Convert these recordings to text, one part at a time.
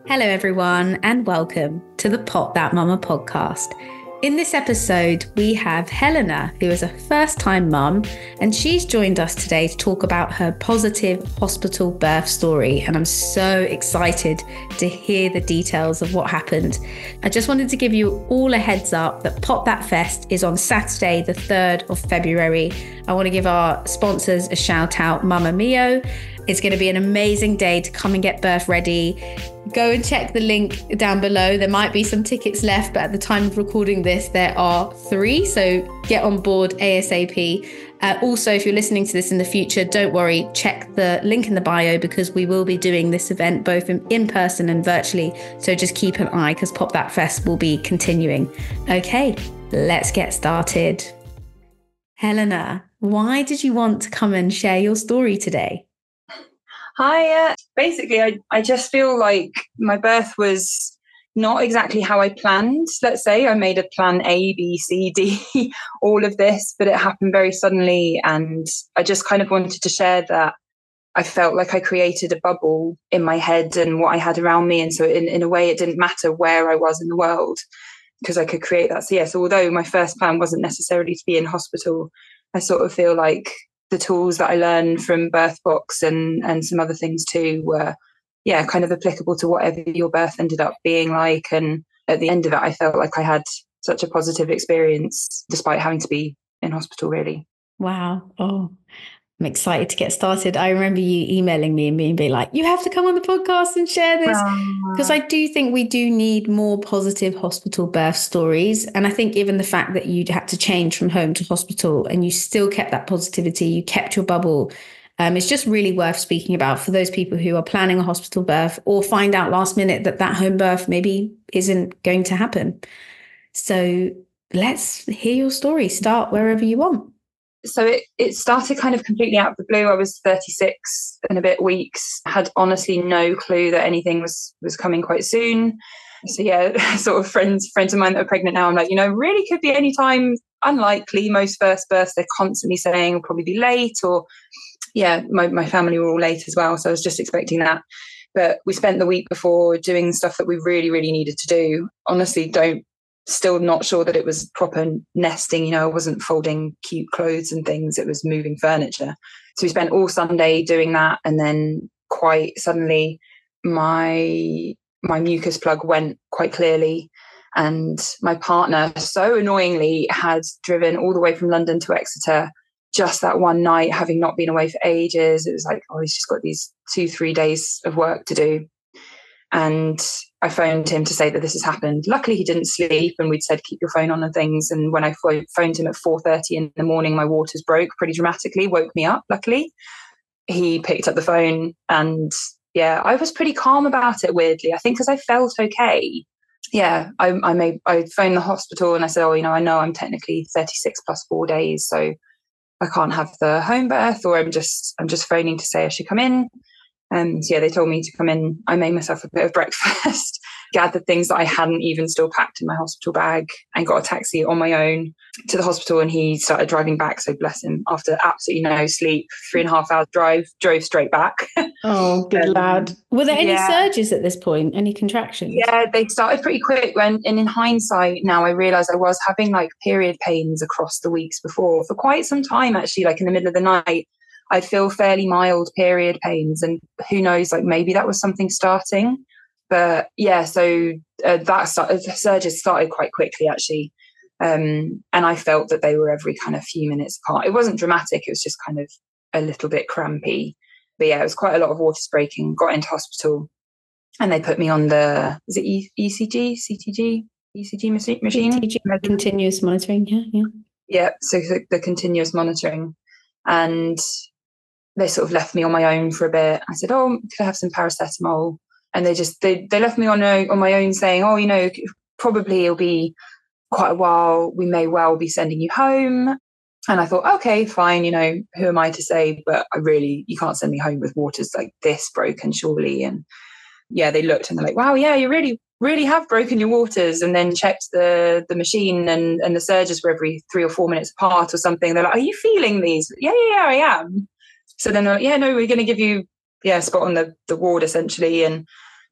Hello, everyone, and welcome to the Pop That Mama podcast. In this episode, we have Helena, who is a first-time mum, and she's joined us today to talk about her positive hospital birth story. And I'm so excited to hear the details of what happened. I just wanted to give you all a heads up that Pop That Fest is on Saturday, the 3rd of February. I want to give our sponsors a shout out, Mama Mio. It's going to be an amazing day to come and get birth ready. Go and check the link down below. There might be some tickets left, but at the time of recording this, there are 3. So get on board ASAP. Also, if you're listening to this in the future, don't worry, check the link in the bio because we will be doing this event both in person and virtually. So just keep an eye because Pop That Fest will be continuing. Okay, let's get started. Helena, why did you want to come and share your story today? Hi, basically, I just feel like my birth was not exactly how I planned, let's say. I made a plan A, B, C, D, all of this, but it happened very suddenly. And I just kind of wanted to share that I felt like I created a bubble in my head and what I had around me. And so in a way, it didn't matter where I was in the world because I could create that. So yes, although my first plan wasn't necessarily to be in hospital, I sort of feel like the tools that I learned from Birthbox and some other things too were, kind of applicable to whatever your birth ended up being like. And at the end of it, I felt like I had such a positive experience despite having to be in hospital, really. Wow. Oh, I'm excited to get started. I remember you emailing me and being like, you have to come on the podcast and share this. Because I do think we do need more positive hospital birth stories. And I think even the fact that you had to change from home to hospital and you still kept that positivity, you kept your bubble, it's just really worth speaking about for those people who are planning a hospital birth or find out last minute that home birth maybe isn't going to happen. So let's hear your story. Start wherever you want. So it started kind of completely out of the blue. I was 36 and a bit weeks, had honestly no clue that anything was coming quite soon. So sort of friends of mine that are pregnant now, I'm like, really could be any time. Unlikely. Most first births, they're constantly saying will probably be late or my family were all late as well. So I was just expecting that. But we spent the week before doing stuff that we really, really needed to do. Honestly, still not sure that it was proper nesting. I wasn't folding cute clothes and things. It was moving furniture. So we spent all Sunday doing that. And then quite suddenly my mucus plug went quite clearly. And my partner, so annoyingly, had driven all the way from London to Exeter just that one night, having not been away for ages. It was like, he's just got these 2-3 days of work to do. And I phoned him to say that this has happened. Luckily, he didn't sleep and we'd said, keep your phone on and things. And when I phoned him at 4:30 in the morning, my waters broke pretty dramatically, woke me up, luckily. He picked up the phone and I was pretty calm about it, weirdly. I think because I felt okay. I phoned the hospital and I said, I know I'm technically 36 plus 4 days. So I can't have the home birth or I'm just phoning to say I should come in. And they told me to come in. I made myself a bit of breakfast, gathered things that I hadn't even still packed in my hospital bag and got a taxi on my own to the hospital. And he started driving back. So bless him, after absolutely no sleep, 3.5 hours drive, drove straight back. Oh, good lad. Were there any surges at this point? Any contractions? Yeah, they started pretty quick. And in hindsight, now I realise I was having like period pains across the weeks before for quite some time, actually, like in the middle of the night. I'd feel fairly mild period pains and who knows, like maybe that was something starting. But so the surges started quite quickly, actually. And I felt that they were every kind of few minutes apart. It wasn't dramatic. It was just kind of a little bit crampy. But it was quite a lot of waters breaking. Got into hospital and they put me on the, is it ECG, CTG, ECG machine? CTG, continuous monitoring, Yeah, so the continuous monitoring. And they sort of left me on my own for a bit. I said, could I have some paracetamol? And they left me on my own saying, probably it'll be quite a while. We may well be sending you home. And I thought, okay, fine. Who am I to say? But you can't send me home with waters like this broken, surely. And they looked and they're like, wow, you really, really have broken your waters. And then checked the machine and the surges were every 3 or 4 minutes apart or something. They're like, are you feeling these? Yeah, I am. So then they're like, no, we're going to give you, spot on the ward essentially. And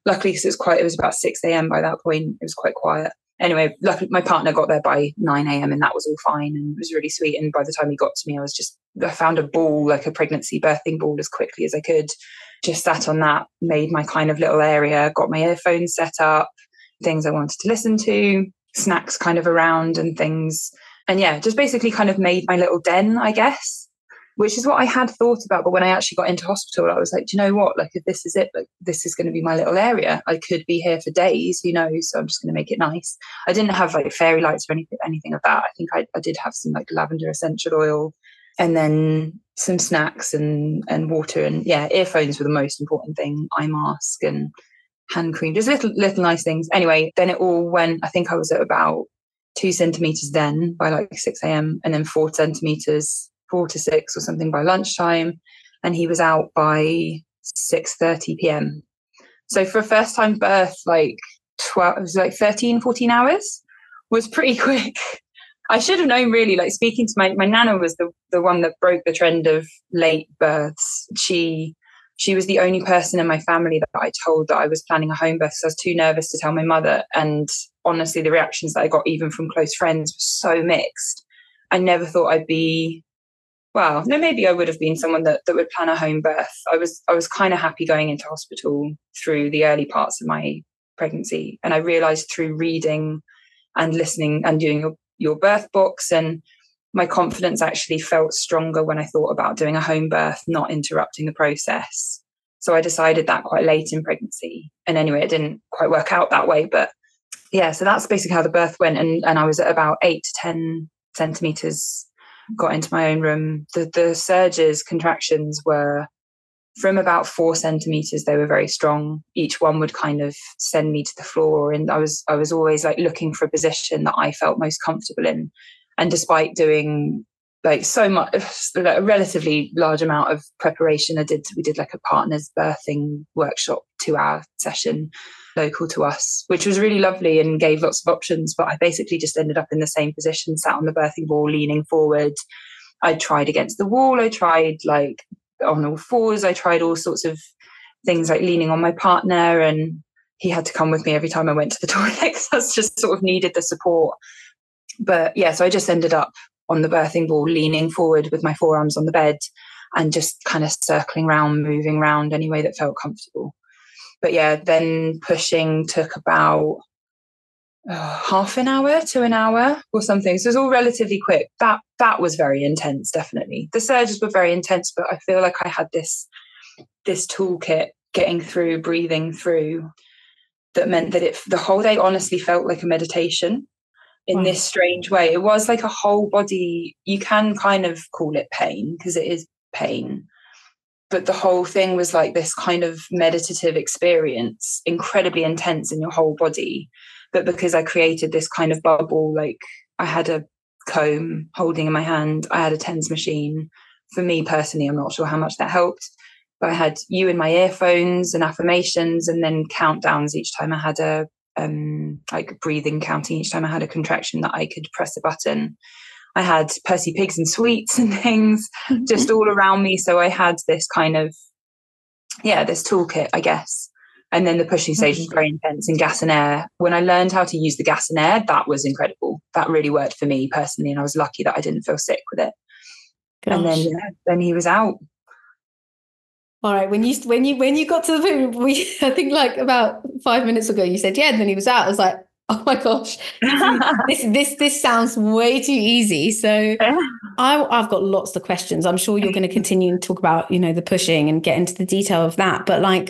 luckily, because it was about 6 a.m. by that point, it was quite quiet. Anyway, luckily my partner got there by 9 a.m. and that was all fine and it was really sweet. And by the time he got to me, I found a ball, like a pregnancy birthing ball, as quickly as I could. Just sat on that, made my kind of little area, got my earphones set up, things I wanted to listen to, snacks kind of around and things. And yeah, just basically kind of made my little den, I guess, which is what I had thought about. But when I actually got into hospital, I was like, do you know what? Like, if this is it, like, this is going to be my little area. I could be here for days, who knows? So I'm just going to make it nice. I didn't have like fairy lights or anything of that. I think I did have some like lavender essential oil and then some snacks and water. And yeah, earphones were the most important thing, eye mask and hand cream, just little nice things. Anyway, then it all went, I think I was at about 2 centimeters then by like 6 a.m. and then 4 centimeters, 4 to 6 or something by lunchtime. And he was out by 6:30 p.m. So for a first time birth, like 12, it was like 13, 14 hours was pretty quick. I should have known, really, like speaking to my nana was the one that broke the trend of late births. She was the only person in my family that I told that I was planning a home birth. So I was too nervous to tell my mother. And honestly, the reactions that I got even from close friends were so mixed. I never thought I'd be, well, no, maybe I would have been someone that would plan a home birth. I was kind of happy going into hospital through the early parts of my pregnancy. And I realized through reading and listening and doing your birth books, and my confidence actually felt stronger when I thought about doing a home birth, not interrupting the process. So I decided that quite late in pregnancy. And anyway, it didn't quite work out that way. But yeah, so that's basically how the birth went. And I was at about 8 to 10 centimeters, got into my own room. The surges, contractions were from about 4 centimeters. They were very strong. Each one would kind of send me to the floor. And I was always like looking for a position that I felt most comfortable in. And despite doing like so much, like a relatively large amount of preparation, we did like a partner's birthing workshop 2-hour session local to us, which was really lovely and gave lots of options. But I basically just ended up in the same position, sat on the birthing ball, leaning forward. I tried against the wall. I tried like on all fours. I tried all sorts of things like leaning on my partner, and he had to come with me every time I went to the toilet because I just sort of needed the support. But yeah, so I just ended up on the birthing ball, leaning forward with my forearms on the bed and just kind of circling around, moving around any way that felt comfortable. But yeah, then pushing took about half an hour to an hour or something. So it was all relatively quick. That was very intense, definitely. The surges were very intense, but I feel like I had this toolkit getting through, breathing through, that meant that the whole day honestly felt like a meditation in this strange way. It was like a whole body, you can kind of call it pain because it is pain, but the whole thing was like this kind of meditative experience, incredibly intense in your whole body. But because I created this kind of bubble, like I had a comb holding in my hand, I had a TENS machine. For me personally, I'm not sure how much that helped, but I had you in my earphones and affirmations, and then countdowns each time I had a like breathing, counting each time I had a contraction that I could press a button. I had Percy Pigs and sweets and things just all around me. So I had this kind of, this toolkit, I guess. And then the pushing stage was very intense, and gas and air. When I learned how to use the gas and air, that was incredible. That really worked for me personally. And I was lucky that I didn't feel sick with it. Gosh. And then he was out. All right. When you got to the point, I think like about 5 minutes ago, you said, yeah, and then he was out. I was like, oh my gosh, this sounds way too easy. So I've got lots of questions. I'm sure you're going to continue to talk about, the pushing and get into the detail of that. But like,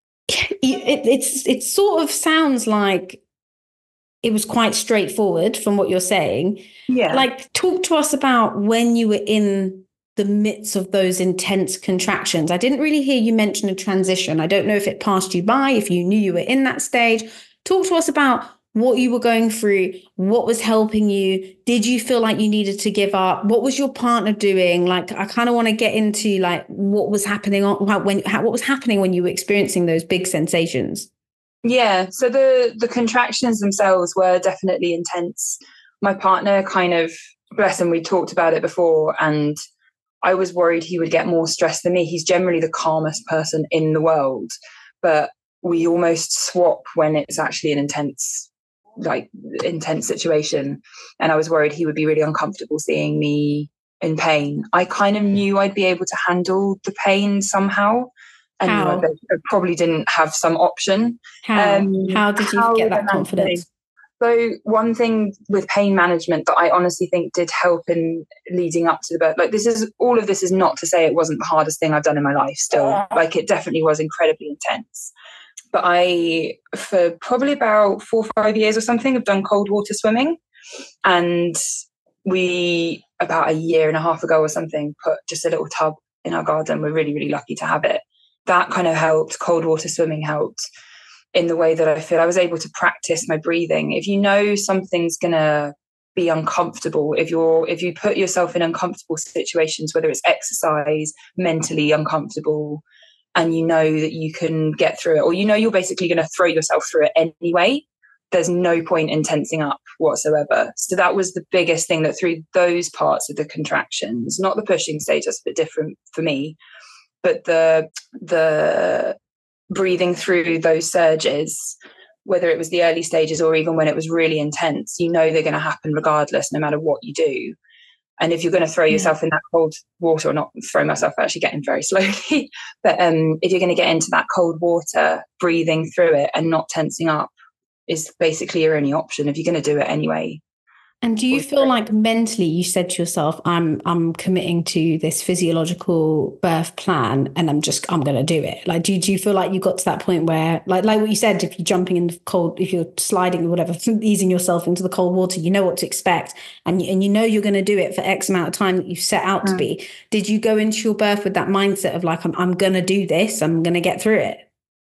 it sort of sounds like it was quite straightforward from what you're saying. Yeah. Like, talk to us about when you were in the midst of those intense contractions. I didn't really hear you mention a transition. I don't know if it passed you by, if you knew you were in that stage. Talk to us about what you were going through, what was helping you. Did you feel like you needed to give up? What was your partner doing? Like, I kind of want to get into like what was happening what was happening when you were experiencing those big sensations. Yeah, so the contractions themselves were definitely intense. My partner kind of, bless him, we talked about it before, and I was worried he would get more stressed than me. He's generally the calmest person in the world, but we almost swap when it's actually an intense situation. And I was worried he would be really uncomfortable seeing me in pain. I kind of knew I'd be able to handle the pain somehow. And How? I probably didn't have some option. How did you get that confidence? So one thing with pain management that I honestly think did help in leading up to the birth, like all of this is not to say it wasn't the hardest thing I've done in my life still. Like it definitely was incredibly intense. But I, for probably about 4 or 5 years or something, have done cold water swimming. And we, about a year and a half ago or something, put just a little tub in our garden. We're really, really lucky to have it. That kind of helped. Cold water swimming helped in the way that I feel I was able to practice my breathing. If you know something's going to be uncomfortable, if you put yourself in uncomfortable situations, whether it's exercise, mentally uncomfortable, and you know that you can get through it, or you know you're basically going to throw yourself through it anyway, there's no point in tensing up whatsoever. So that was the biggest thing, that through those parts of the contractions, not the pushing stage, that's a bit different for me, but the breathing through those surges, whether it was the early stages or even when it was really intense, you know they're going to happen regardless, no matter what you do. And if you're going to throw yourself in that cold water, or not throw myself, actually getting very slowly, but if you're going to get into that cold water, breathing through it and not tensing up is basically your only option if you're going to do it anyway. And do you feel like mentally you said to yourself, I'm committing to this physiological birth plan and I'm going to do it? Like, do you feel like you got to that point where, like what you said, if you're jumping in the cold, if you're sliding or whatever, easing yourself into the cold water, you know what to expect, and you know you're going to do it for X amount of time that you've set out to be. Did you go into your birth with that mindset of like, I'm going to do this, I'm going to get through it?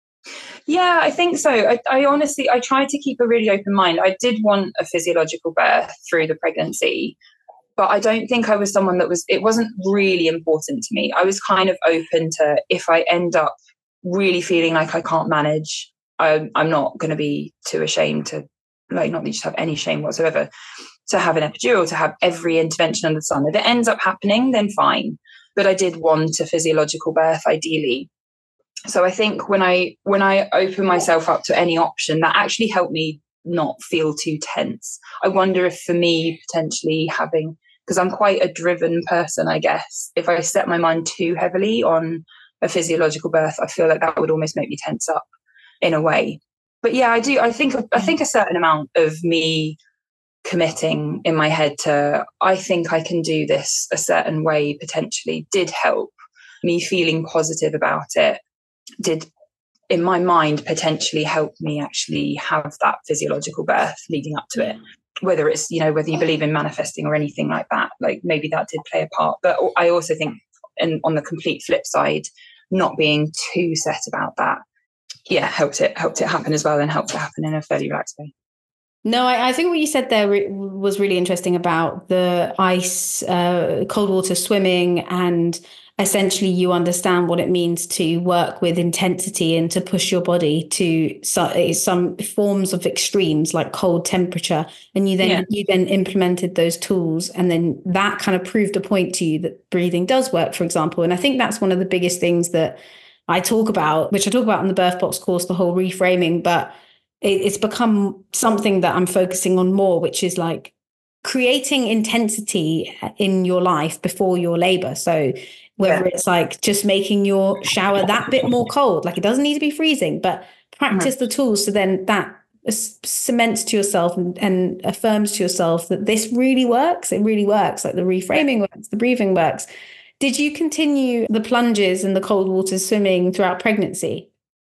Yeah, I think so. I honestly, I tried to keep a really open mind. I did want a physiological birth through the pregnancy, but I don't think I was someone it wasn't really important to me. I was kind of open to, if I end up really feeling like I can't manage, I'm not going to be too ashamed to, like, not that you should have any shame whatsoever, to have an epidural, to have every intervention under the sun. If it ends up happening, then fine. But I did want a physiological birth, ideally. So I think when I open myself up to any option, that actually helped me not feel too tense. I wonder if for me, potentially having, because I'm quite a driven person, I guess, if I set my mind too heavily on a physiological birth, I feel like that would almost make me tense up in a way. But yeah, I do. I think a certain amount of me committing in my head to, I think I can do this a certain way, potentially did help. Me feeling positive about it did, in my mind, potentially help me actually have that physiological birth leading up to it. Whether it's, whether you believe in manifesting or anything like that, like maybe that did play a part. But I also think, and on the complete flip side, not being too set about that, helped it happen as well, and helped it happen in a fairly relaxed way. No, I think what you said there was really interesting about the ice, cold water swimming, and essentially you understand what it means to work with intensity and to push your body to some forms of extremes like cold temperature. And you then implemented those tools, and then that kind of proved a point to you that breathing does work, for example. And I think that's one of the biggest things that I talk about, which I talk about in the Birth Box course, the whole reframing, but it's become something that I'm focusing on more, which is like creating intensity in your life before your labor. So whether it's like just making your shower that bit more cold, like it doesn't need to be freezing, but practice the tools. So then that cements to yourself and affirms to yourself that this really works. It really works. Like the reframing works, the breathing works. Did you continue the plunges and the cold water swimming throughout pregnancy?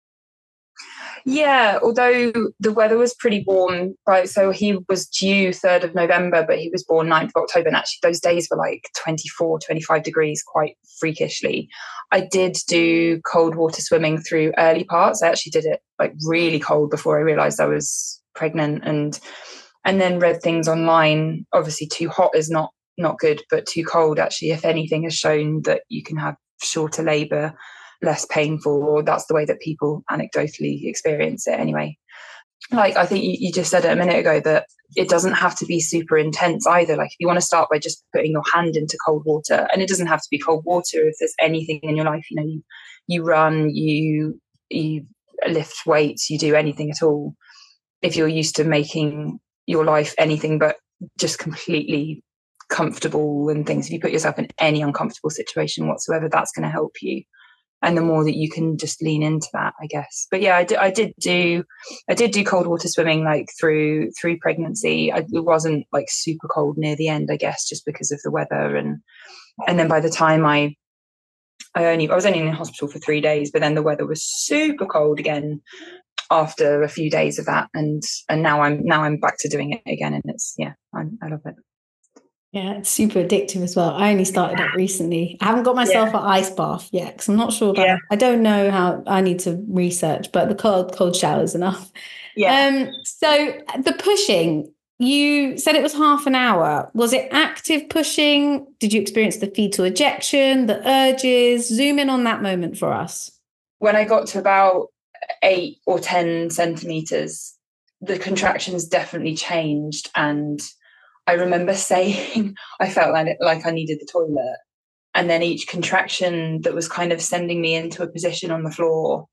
Yeah, although the weather was pretty warm, right? So he was due 3rd of November, but he was born 9th of October. And actually those days were like 24, 25 degrees, quite freakishly. I did do cold water swimming through early parts. I actually did it like really cold before I realized I was pregnant, and then read things online. Obviously too hot is not good, but too cold actually, if anything, has shown that you can have shorter labor, less painful, or that's the way that people anecdotally experience it anyway. Like, I think you just said it a minute ago, that it doesn't have to be super intense either. Like, if you want to start by just putting your hand into cold water, and it doesn't have to be cold water if there's anything in your life, you run, you lift weights, you do anything at all, if you're used to making your life anything but just completely comfortable and things, if you put yourself in any uncomfortable situation whatsoever, that's going to help you. And the more that you can just lean into that, I guess. But yeah, I did do cold water swimming like through pregnancy. It wasn't like super cold near the end, I guess, just because of the weather. And then by the time I was only in hospital for 3 days, but then the weather was super cold again after a few days of that. And now I'm back to doing it again. And it's, I love it. Yeah, it's super addictive as well. I only started it recently. I haven't got myself an ice bath yet because I'm not sure about I don't know how. I need to research, but the cold shower is enough. Yeah. So the pushing, you said it was half an hour. Was it active pushing? Did you experience the fetal ejection, the urges? Zoom in on that moment for us. When I got to about 8 or 10 centimeters, the contractions definitely changed. And I remember saying I felt like I needed the toilet. And then each contraction that was kind of sending me into a position on the floor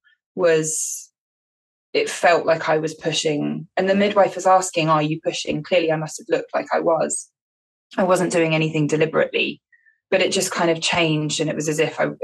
it felt like I was pushing. And the midwife was asking, are you pushing? Clearly I must have looked like I was. I wasn't doing anything deliberately, but it just kind of changed. And it was as if I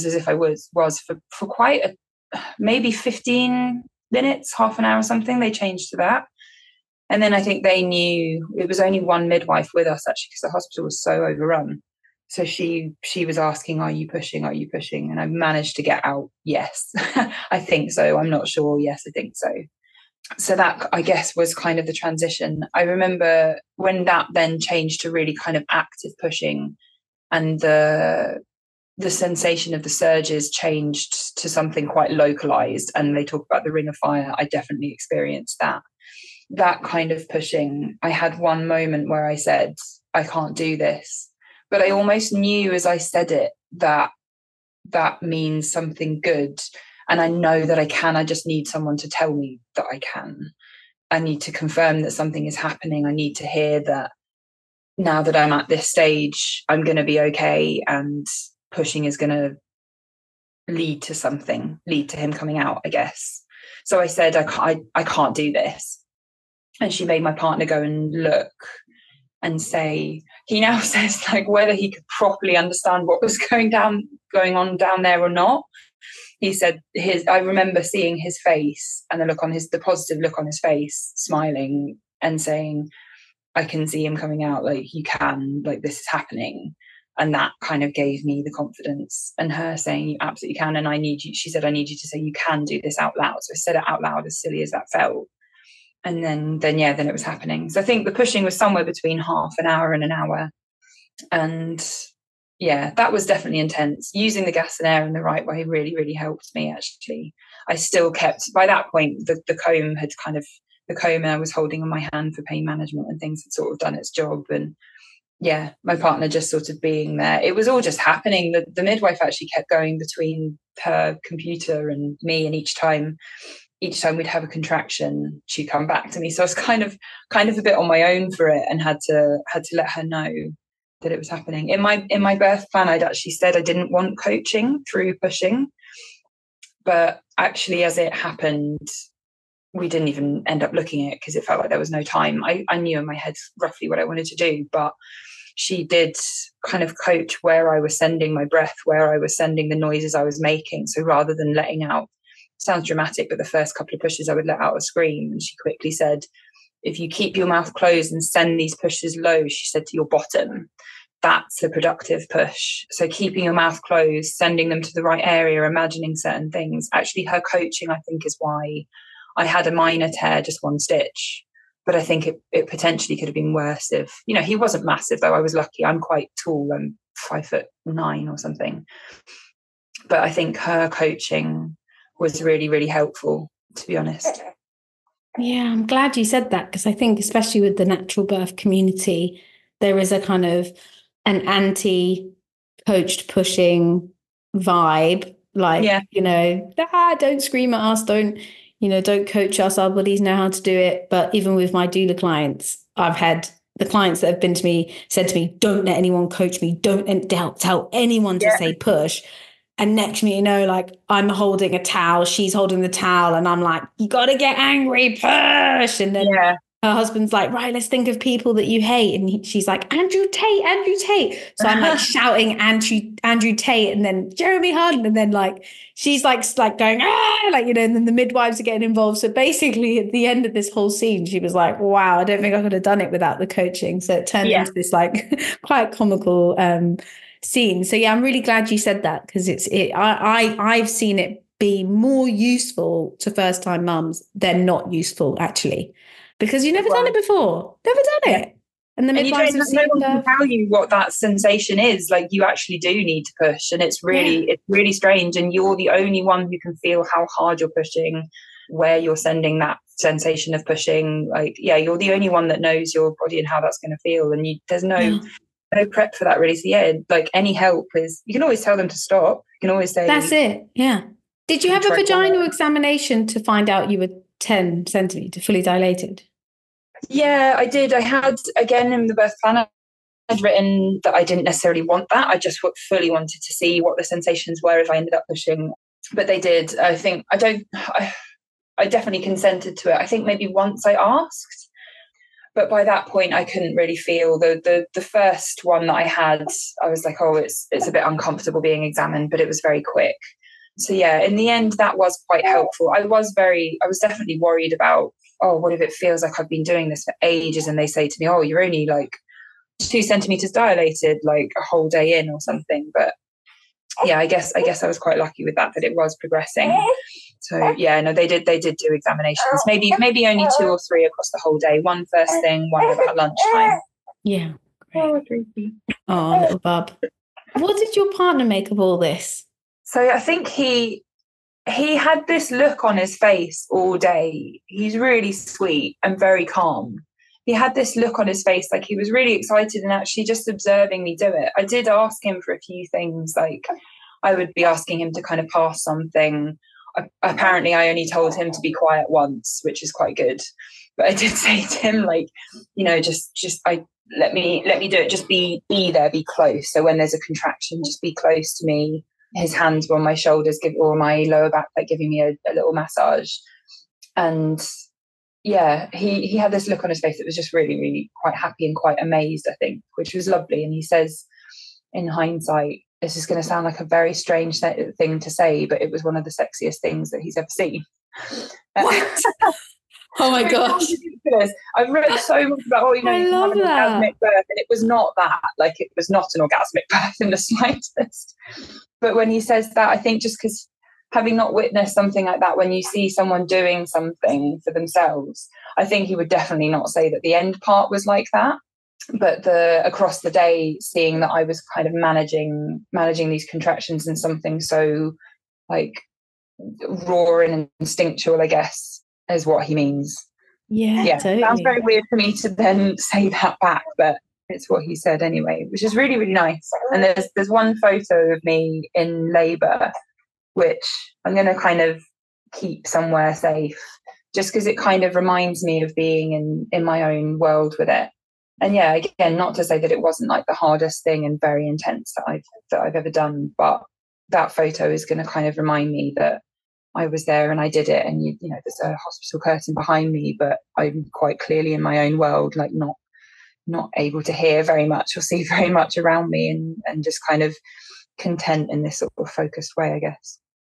was for quite maybe 15 minutes, half an hour or something. They changed to that. And then I think they knew it was only one midwife with us, actually, because the hospital was so overrun. So she was asking, are you pushing? Are you pushing? And I managed to get out, yes. I think so. I'm not sure. Yes, I think so. So that, I guess, was kind of the transition. I remember when that then changed to really kind of active pushing, and the sensation of the surges changed to something quite localized. And they talk about the ring of fire. I definitely experienced that kind of pushing. I had one moment where I said, I can't do this. But I almost knew as I said it that means something good. And I know that I can. I just need someone to tell me that I can. I need to confirm that something is happening. I need to hear that now that I'm at this stage, I'm going to be okay. And pushing is going to lead to him coming out, I guess. So I said, I can't do this. And she made my partner go and look and say, he now says, like, whether he could properly understand what was going on down there or not. He said I remember seeing his face and the positive look on his face, smiling and saying, I can see him coming out, like, you can, like, this is happening. And that kind of gave me the confidence. And her saying, you absolutely can. And she said, I need you to say, you can do this out loud. So I said it out loud, as silly as that felt. And then it was happening. So I think the pushing was somewhere between half an hour and an hour. And yeah, that was definitely intense. Using the gas and air in the right way really, really helped me, actually. I still kept, by that point, the comb I was holding in my hand for pain management and things had sort of done its job. And yeah, my partner just sort of being there. It was all just happening. The midwife actually kept going between her computer and me, and each time we'd have a contraction, she'd come back to me. So I was kind of a bit on my own for it, and had to let her know that it was happening. In my birth plan, I'd actually said I didn't want coaching through pushing, but actually, as it happened, we didn't even end up looking at it because it felt like there was no time. I knew in my head roughly what I wanted to do, but she did kind of coach where I was sending my breath, where I was sending the noises I was making. So rather than letting out, sounds dramatic, but the first couple of pushes I would let out a scream. And she quickly said, if you keep your mouth closed and send these pushes low, she said, to your bottom, that's the productive push. So keeping your mouth closed, sending them to the right area, imagining certain things. Actually, her coaching, I think, is why I had a minor tear, just one stitch. But I think it potentially could have been worse if, he wasn't massive, though. I was lucky. I'm quite tall. I'm 5'9" or something. But I think her coaching was really, really helpful, to be honest. Yeah, I'm glad you said that, because I think especially with the natural birth community, there is a kind of an anti-coached pushing vibe. Like, don't scream at us, don't coach us, our bodies know how to do it. But even with my doula clients, I've had the clients that have been to me, said to me, don't let anyone coach me, don't tell anyone to say push. And next minute, you know, like I'm holding a towel, she's holding the towel, and I'm like, you got to get angry, push. And then her husband's like, right, let's think of people that you hate. And she's like, Andrew Tate, Andrew Tate. So I'm like shouting Andrew Tate, and then Jeremy Harden. And then like, she's like going, ah, like, you know, and then the midwives are getting involved. So basically at the end of this whole scene, she was like, wow, I don't think I could have done it without the coaching. So it turned into this like quite comical scene. So yeah, I'm really glad you said that, because I've seen it be more useful to first time mums than not useful, actually, because you've never done it before, never done it. And the midwives have no one can tell you what that sensation is. Like, you actually do need to push, and it's really strange, and you're the only one who can feel how hard you're pushing, where you're sending that sensation of pushing. Like, you're the only one that knows your body and how that's going to feel, and there's no prep for that, really. So like, any help is, you can always tell them to stop. You can always say, that's it. Yeah. Did you have a vaginal examination to find out you were 10 centimeters fully dilated? Yeah, I did. I had, again, in the birth plan, I'd written that I didn't necessarily want that. I just fully wanted to see what the sensations were if I ended up pushing. But they did. I think I definitely consented to it. I think maybe once I asked. But by that point, I couldn't really feel the first one that I had. I was like, oh, it's a bit uncomfortable being examined, but it was very quick. So yeah, in the end, that was quite helpful. I was definitely worried about, oh, what if it feels like I've been doing this for ages and they say to me, oh, you're only like 2 centimeters dilated, like a whole day in or something. But yeah, I guess I was quite lucky with that it was progressing. So yeah, no, they did do examinations, maybe only 2 or 3 across the whole day. One first thing, one about lunchtime. Yeah. Great. Oh, little bub. What did your partner make of all this? So I think he had this look on his face all day. He's really sweet and very calm. He had this look on his face, like he was really excited and actually just observing me do it. I did ask him for a few things, like I would be asking him to kind of pass something. Apparently, I only told him to be quiet once, which is quite good. But I did say to him, like, you know, just let me do it. Just be there, be close. So when there's a contraction, just be close to me. His hands were on my shoulders, or my lower back, like giving me a little massage. And yeah, he had this look on his face that was just really, really quite happy and quite amazed, I think, which was lovely. And he says, in hindsight, this is going to sound like a very strange thing to say, but it was one of the sexiest things that he's ever seen. What? Oh my gosh. I've read so much about, you have an orgasmic birth, and it was not that. Like, it was not an orgasmic birth in the slightest. But when he says that, I think just because having not witnessed something like that, when you see someone doing something for themselves, I think he would definitely not say that the end part was like that. But across the day, seeing that I was kind of managing these contractions in something so like raw and instinctual, I guess, is what he means. Yeah, totally. It sounds very weird for me to then say that back, but it's what he said anyway, which is really, really nice. And there's one photo of me in labour, which I'm going to kind of keep somewhere safe, just because it kind of reminds me of being in my own world with it. And yeah, again, not to say that it wasn't like the hardest thing and very intense that I've ever done, but that photo is going to kind of remind me that I was there and I did it. And you know, there's a hospital curtain behind me, but I'm quite clearly in my own world, like not able to hear very much or see very much around me, and just kind of content in this sort of focused way, I guess.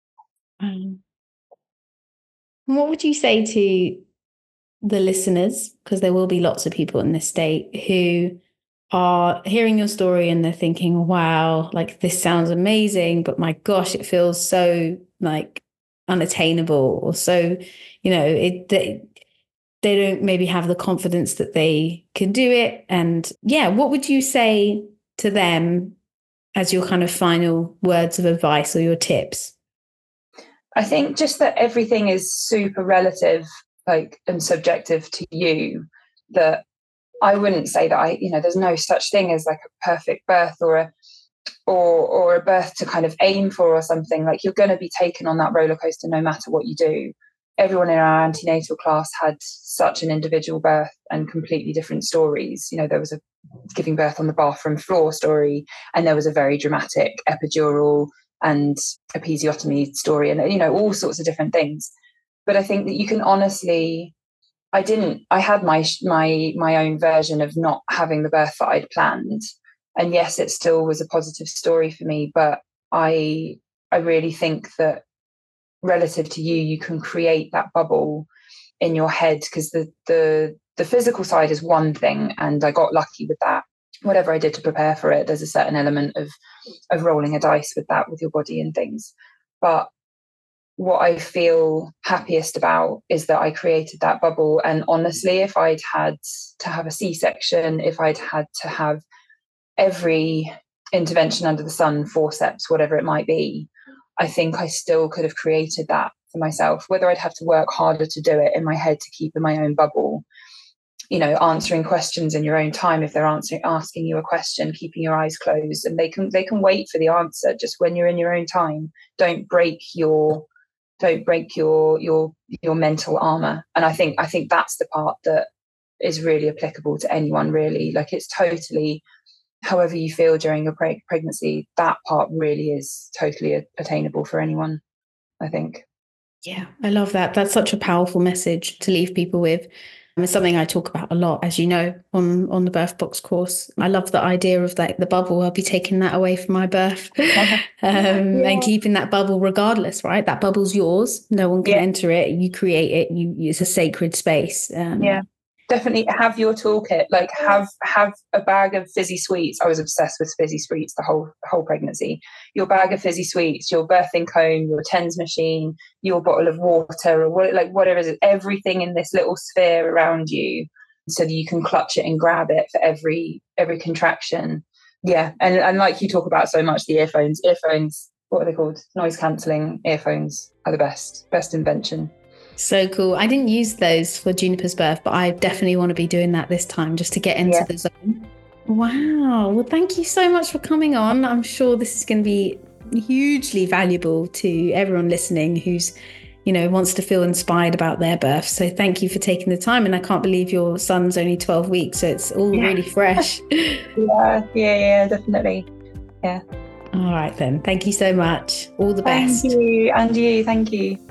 What would you say to the listeners, because there will be lots of people in this state who are hearing your story and they're thinking, wow, like this sounds amazing, but my gosh, it feels so like unattainable, or so, you know, they don't maybe have the confidence that they can do it. And yeah, what would you say to them as your kind of final words of advice or your tips? I think just that everything is super relative, like, and subjective to you, that I wouldn't say that there's no such thing as like a perfect birth or a birth to kind of aim for or something. Like, you're going to be taken on that roller coaster no matter what you do. Everyone in our antenatal class had such an individual birth and completely different stories. You know, there was a giving birth on the bathroom floor story, and there was a very dramatic epidural and episiotomy story, and, you know, all sorts of different things. But I think that you can honestly, I had my own version of not having the birth that I'd planned. And yes, it still was a positive story for me, but I really think that relative to you, you can create that bubble in your head, because the physical side is one thing, and I got lucky with that. Whatever I did to prepare for it, there's a certain element of rolling a dice with that, with your body and things. But what I feel happiest about is that I created that bubble. And honestly, if I'd had to have a C-section, if I'd had to have every intervention under the sun, forceps, whatever it might be, I think I still could have created that for myself. Whether I'd have to work harder to do it in my head to keep in my own bubble, you know, answering questions in your own time. If they're asking you a question, keeping your eyes closed, and they can wait for the answer. Just when you're in your own time, don't break your mental armor. And I think that's the part that is really applicable to anyone, really. Like, it's totally, however you feel during your pregnancy, that part really is totally attainable for anyone, I think. Yeah, I love that. That's such a powerful message to leave people with. It's something I talk about a lot, as you know, on the Birth Box course. I love the idea of the bubble. I'll be taking that away from my birth and keeping that bubble regardless, right? That bubble's yours. No one can enter it. You create it. It's a sacred space. Definitely have your toolkit. Like, have a bag of fizzy sweets. I was obsessed with fizzy sweets the whole pregnancy. Your bag of fizzy sweets, your birthing comb, your TENS machine, your bottle of water, or whatever it is, everything in this little sphere around you, so that you can clutch it and grab it for every contraction. Yeah, and like you talk about so much, the earphones. What are they called? Noise cancelling earphones are the best invention. So cool. I didn't use those for Juniper's birth, but I definitely want to be doing that this time, just to get into the zone. Wow. Well, thank you so much for coming on. I'm sure this is going to be hugely valuable to everyone listening who's, you know, wants to feel inspired about their birth. So thank you for taking the time. And I can't believe your son's only 12 weeks, so it's all really fresh. Yeah, definitely. Yeah. All right then. Thank you so much. All the best. Thank you. And you. Thank you.